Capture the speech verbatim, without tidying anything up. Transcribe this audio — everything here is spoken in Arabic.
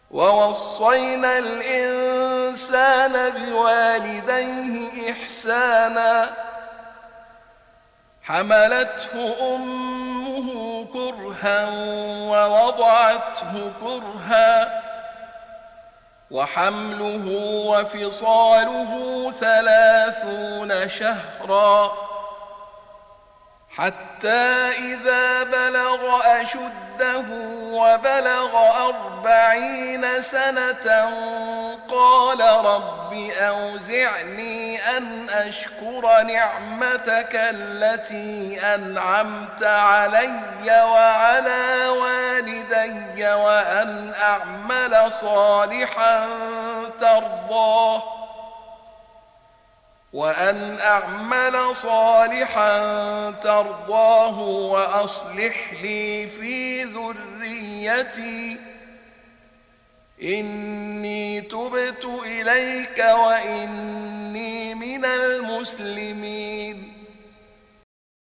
ووصينا الإنسان بوالديه إحسانا حملته أمه كرها ووضعته كرها وحمله وفصاله ثلاثون شهرا حتى إذا بلغ أشده وبلغ أربعين سنة قال رب أوزعني أن أشكر نعمتك التي أنعمت علي وعلى والدي وأن أعمل صالحا ترضاه وأن أعمل صالحا ترضاه وأصلح لي في ذريتي إني تبت إليك وإني من المسلمين